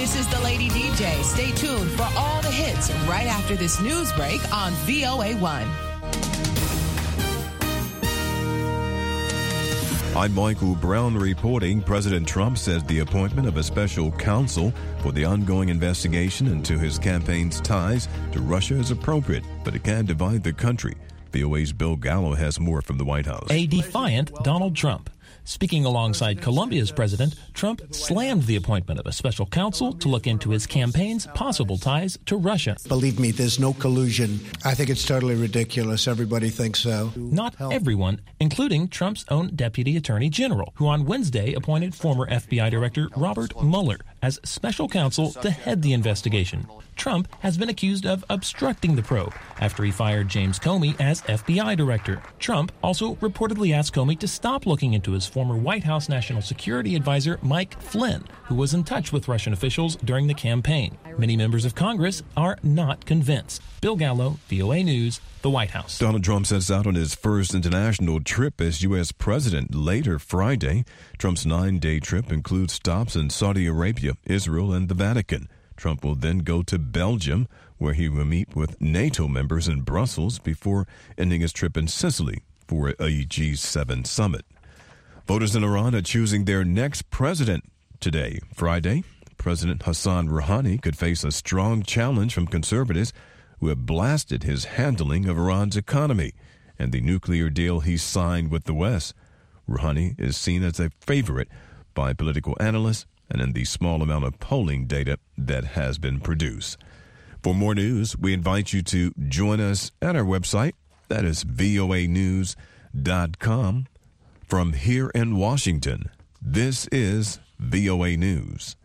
This is the Lady DJ. Stay tuned for all the hits right after this news break on VOA1. I'm Michael Brown reporting. President Trump says the appointment of a special counsel for the ongoing investigation into his campaign's ties to Russia is appropriate, but it can divide the country. VOA's Bill Gallo has more from the White House. A defiant Donald Trump. Speaking alongside Colombia's president, Trump slammed the appointment of a special counsel to look into his campaign's possible ties to Russia. Believe me, there's no collusion. I think it's totally ridiculous. Everybody thinks so. Not everyone, including Trump's own Deputy Attorney General, who on Wednesday appointed former FBI Director Robert Mueller as special counsel to head the investigation. Trump has been accused of obstructing the probe after he fired James Comey as FBI director. Trump also reportedly asked Comey to stop looking into his former White House National Security Advisor Mike Flynn, who was in touch with Russian officials during the campaign. Many members of Congress are not convinced. Bill Gallo, VOA News, the White House. Donald Trump sets out on his first international trip as U.S. president later Friday. Trump's 9-day trip includes stops in Saudi Arabia, Israel, and the Vatican. Trump will then go to Belgium, where he will meet with NATO members in Brussels before ending his trip in Sicily for a G7 summit. Voters in Iran are choosing their next president today, Friday. President Hassan Rouhani could face a strong challenge from conservatives who have blasted his handling of Iran's economy and the nuclear deal he signed with the West. Rouhani is seen as a favorite by political analysts and in the small amount of polling data that has been produced. For more news, we invite you to join us at our website. That is voanews.com. From here in Washington, this is VOA News.